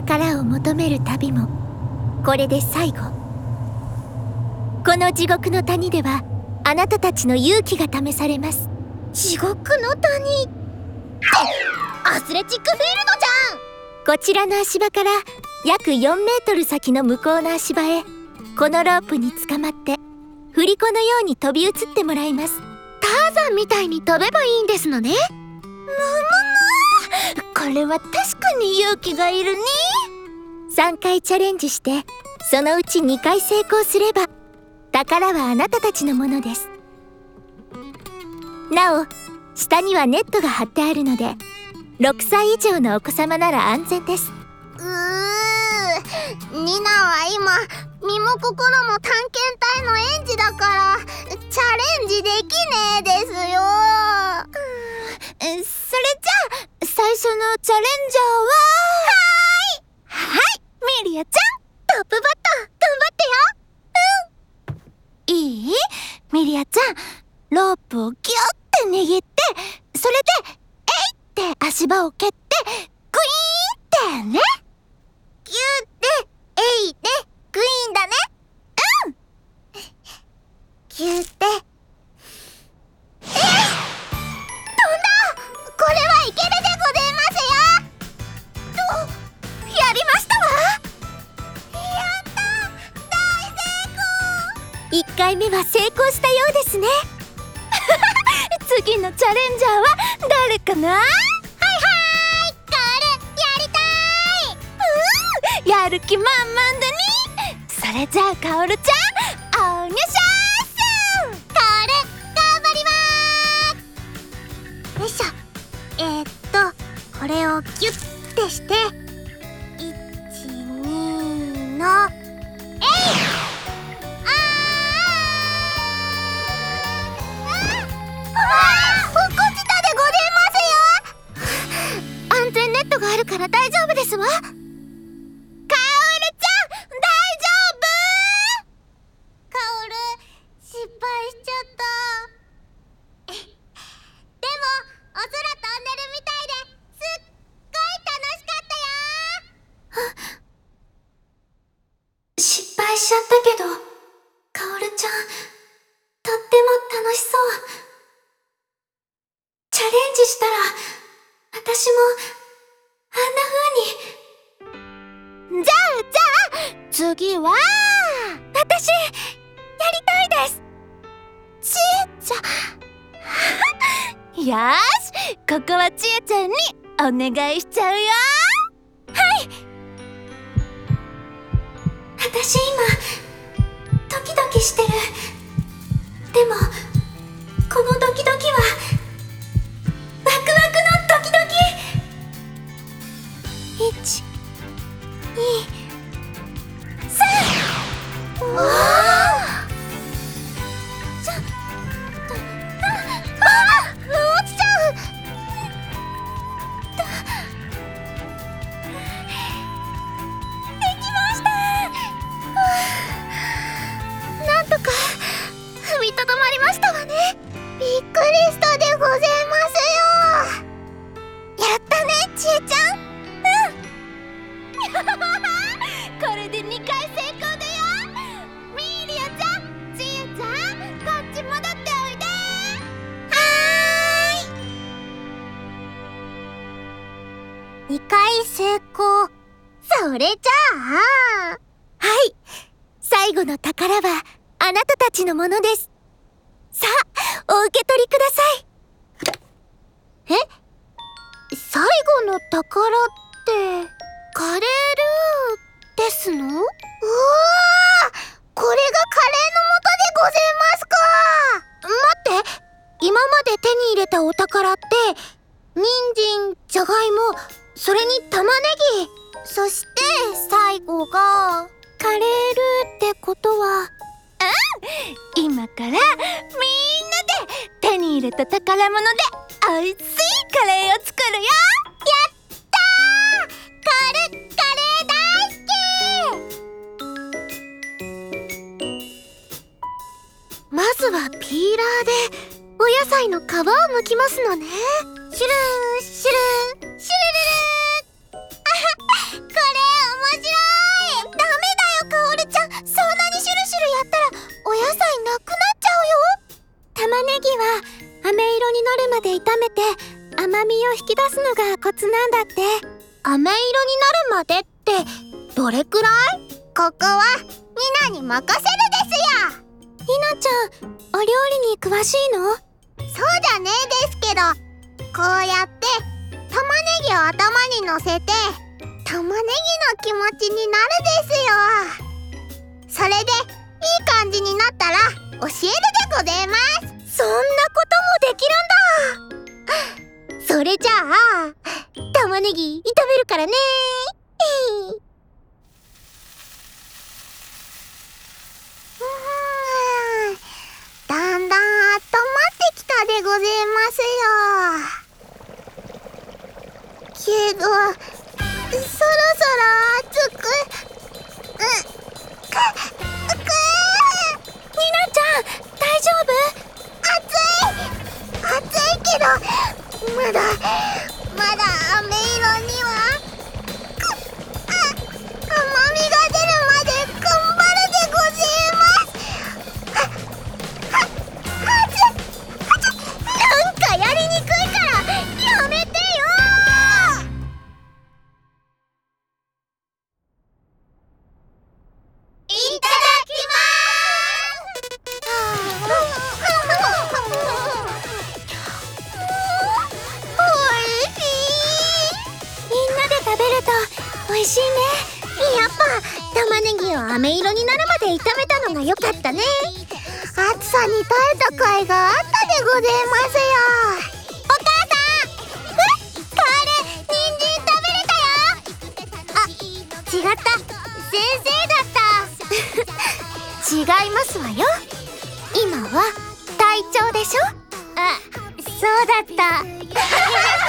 宝を求める旅もこれで最後。この地獄の谷ではあなたたちの勇気が試されます。 地獄の谷ってアスレチックフィールドじゃん。 こちらの足場から約4メートル先の向こうの足場へこのロープに捕まって振り子のように飛び移ってもらいます。 ターザンみたいに飛べばいいんですのね。これは確かに勇気がいるね。 3回チャレンジしてそのうち2回成功すれば宝はあなたたちのものです。なお下にはネットが張ってあるので6歳以上のお子様なら安全です。 ニナは今身も心も探検隊の園児だからチャレンジできねえですよ。それじゃあ最初のチャレンジャーははい、ミリアちゃんトップバッター頑張ってよ。いい？ミリアちゃんロープをギュッて握ってそれでえいって足場を蹴ってグイーンってね。ギュッてえいでグイーンだね。ギュッて飛んだ。これはいけるでございますよ。やりましたわ。やった大成功。 1回目は成功したようですね。 次のチャレンジャーは誰かな。はいはい、カオルやりたい。やる気満々だね。それじゃあカオルちゃんお願いします。カオル頑張りまーす。よいしょ。これをギュッてして1、2のえい。落っこちたでございますよ。安全ネットがあるから大丈夫ですわ。カオルちゃん大丈夫？カオル失敗しちゃった。でもお空飛んでるみたいですっごい楽しかったよ。 失敗しちゃったけどカオルちゃんとっても楽しそう。チャレンジしたら私もあんな風に。 じゃあ次は私やりたいです。 ちえちゃん。よーし、ここはちえちゃんにお願いしちゃうよ。 はい。私今ドキドキしてる。でもこのドキドキはワクワクのドキドキ。1、2、3。おー。 落ちちゃう。 できました。 なんとか踏みとどまりましたわね。びっくりしたでございますよ。やったねちえちゃん。これで2回成功だよ。ミリアちゃん、ちえちゃん、こっち戻っておいで。はーい。2回成功。それじゃあはい、最後の宝はあなたたちのものです。さあお受け取りください。 最後の宝ってカレールーですの？うわー、これがカレーの素でございますか。待って、今まで手に入れたお宝って人参、じゃがいも、それに玉ねぎ、そして最後がカレールーってことは、 今からみんなで手に入れた宝物でおいしいカレーを作るよ。やったー。カレー大好き。まずはピーラーでお野菜の皮を剥きますのね。シュルーンシュルーンシュルルルー。これは飴色になるまで炒めて甘みを引き出すのがコツなんだって。 飴色になるまでってどれくらい？ここはニナに任せるですよ。 ニナちゃん、お料理に詳しいの？ そうじゃねえですけど、こうやって玉ねぎを頭にのせて玉ねぎの気持ちになるですよ。それでいい感じになったら教えるでございます。そんなこともできるんだ。それじゃあ玉ねぎ炒めるからね。だんだん温まってきたでございますよ。けどそろそろ熱くニナちゃん、大丈夫？ 熱いけどまだ飴色には甘みが出るまで頑張るでございます。なんかやりにくいからやめてよー。いただきまおいしい。 みんなで食べると美味しいね。 やっぱ玉ねぎを飴色になるまで炒めたのが良かったね。暑さに耐えた甲斐があったでございますよ。お母さん、カエル、人参食べれたよ。あ、違った、先生だった違いますわよ。今は隊長でしょ。あ、そうだった